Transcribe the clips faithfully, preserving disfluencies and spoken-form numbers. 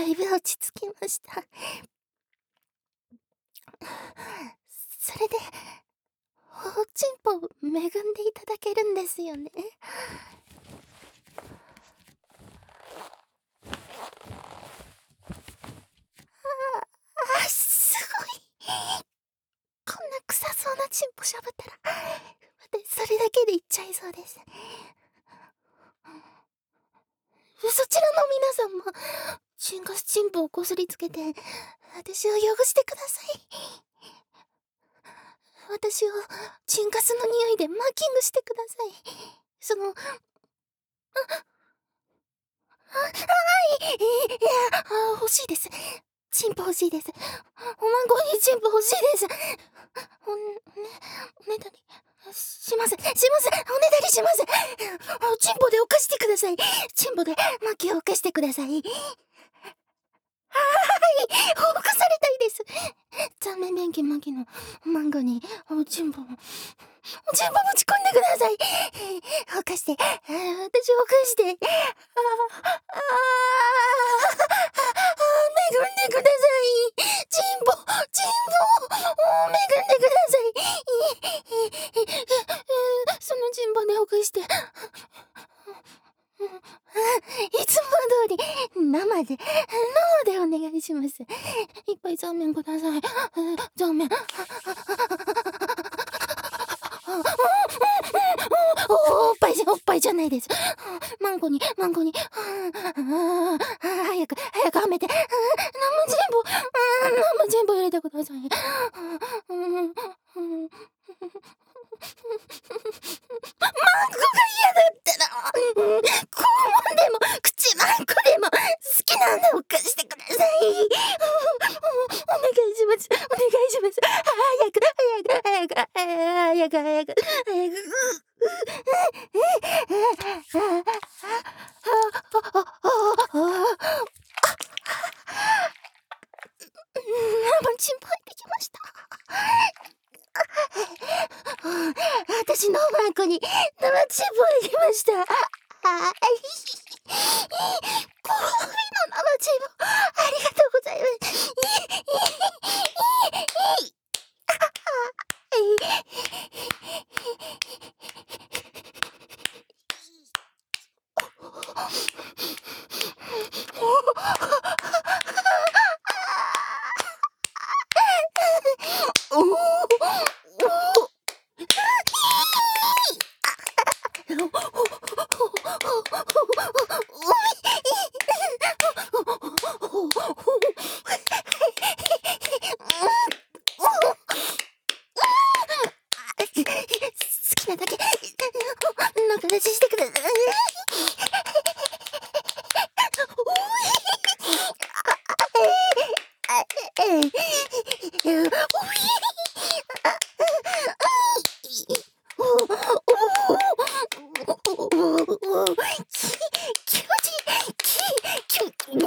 いぶ落ち着きました。それで、おちんぽ恵んでいただけるんですよね。ああ、すごい。こんな臭そうなチンポしゃぶったら、私それだけでいっちゃいそうです。そちらの皆さんも、チンガスチンポをこすりつけて、私を汚してください。私を、チンガスの匂いでマーキングしてください。その、あ、あ、はい、いや、あ、欲しいです。チンポ欲しいです。おまんごにチンポ欲しいです。おね、おねだり、します。します。おねだりします。チンポで犯してください。チンポでマキを犯してください。はーい、犯されたいです。残念便器マキのマンゴにおちんぽを、おちんぽ持ち込んでください。犯して、私を犯して、ああ、ああ、恵んでください。チンポ、チンポ、恵んでください。そのチンポで犯して、いつも通り、生で、生でお願いします。いっぱい残麺ください。残麺。おっぱいじゃ、おっぱいじゃないです。マンゴに、マンゴに。早く、早くはめて。生全部、生全部入れてください。マンゴが嫌だったら、肛門でも、口マンコでも、好きなのを貸してください。お願いします。お願いします。早く、早く、早く、早く、早く、早く。生チンポ入ってきました。私のマンコに生チンポ入れました。はい。コーヒーの生チンポ、ありがとうございます。好きなだけ、の形してください。気持ちいい。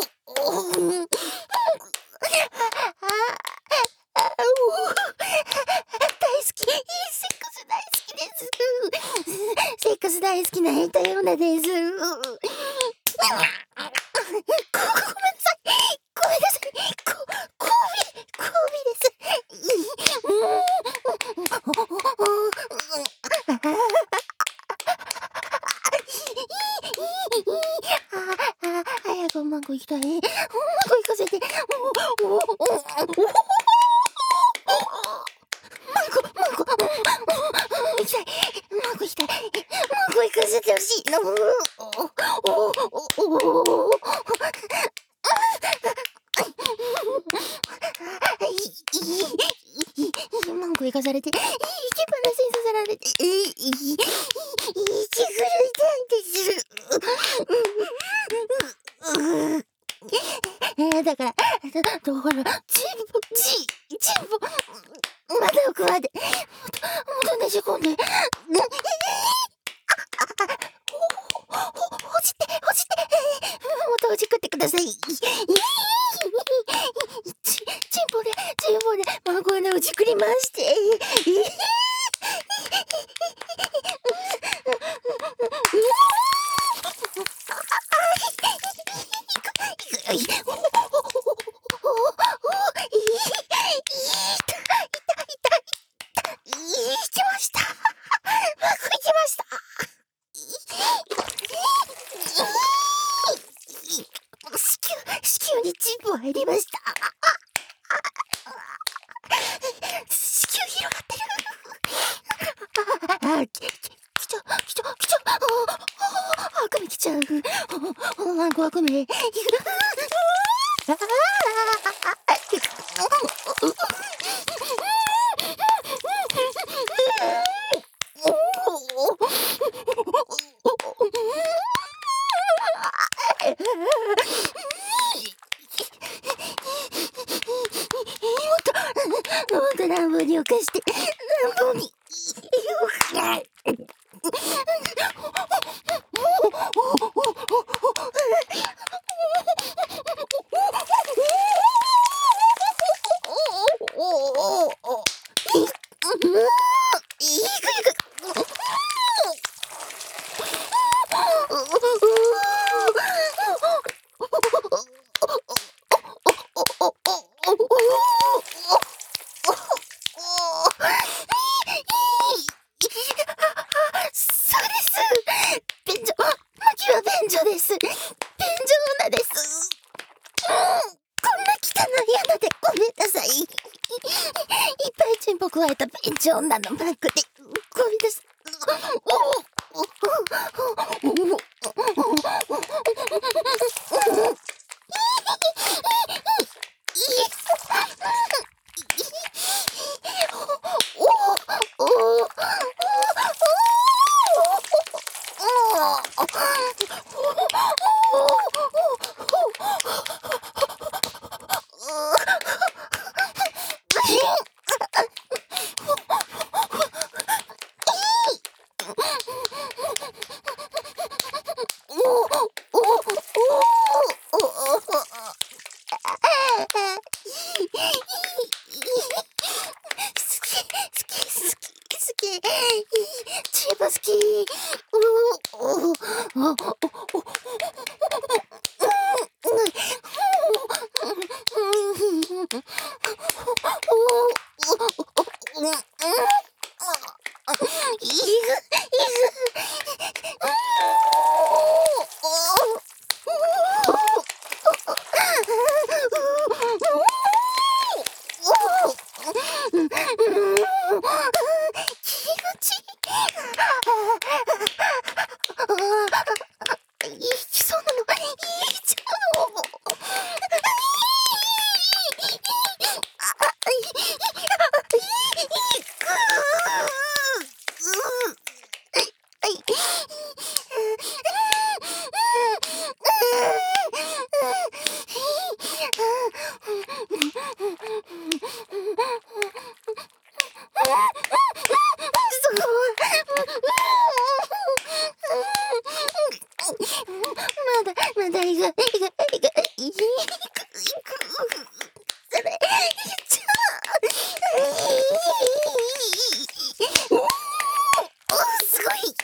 セックス大好きなヘタヨナです。ごめんなさい。ごめんなさい。こ、交尾、交尾です。早くマンゴ行きたい。マンゴ行かせて。マンゴ、マンゴ、行きたい。マンゴ行きたい。マンゴ行かせてほしいの。マンゴ行かされて、行きっぱなしにさせられて、息狂いたいです。だから、だから、チンポ、チ、チンポ、まだ奥まで、もとねじ込んで、ほじって、ほじって、もっとほじくってください。チンポで、チンポで、孫のほじくりまして。いくいくいく参りました。子宮広がってる。あ、き、き、来ちゃう、来ちゃう、来ちゃう。あ、あ、悪夢来ちゃう。お、お、ワンコ悪夢。もっと乱暴に犯して乱暴に便所です。便所女です。こんな汚い穴でごめんなさい。いっぱいチンポ加えた便所女のバッグでごめんなさい。チープ好き。うそうなの、言えちゃうの。まだまだいがいがいがいくそれちょすごい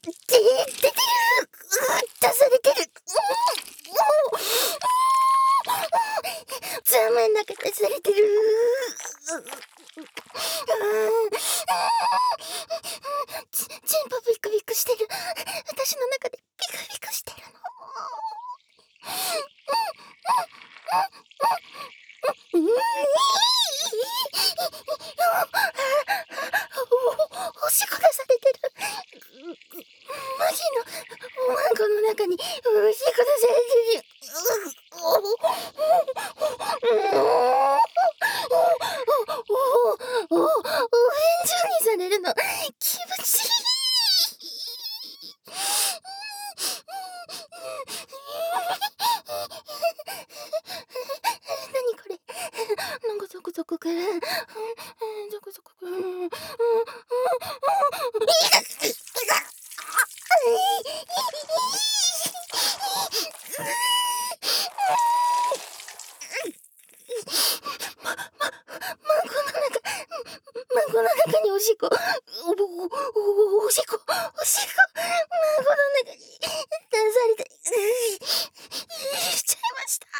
て、出てる。出されてる。ざまん中出されてる。ち、チンポビクビクしてる。私の中でビクビクしてるの。うん、おしっこ出されてる。マギのおまんこの中におしっこ出されてる。お、お、お、お返事にされるの気持ちいい。何これ、なんかゾクゾクくる。ゾクゾクくる。孫の中におしっこ、お、お、お、おしっこ、おしっこ、孫の中に出されて、入れちゃいました。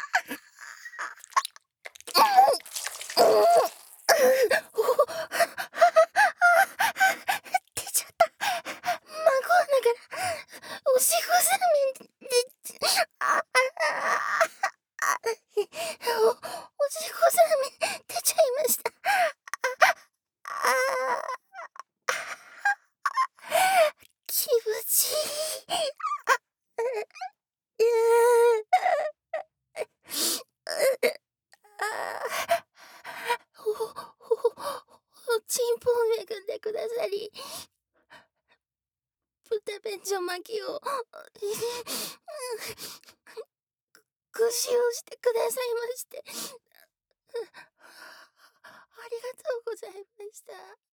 出ちゃった。孫の中からおしっこサーメン出ちゃ、あ、あ、お、おしっこサーメン出ちゃいました。気持ちいい。おちんぽをめぐんでくださり、豚便所巻きをご使用してくださいまして、ありがとうございました。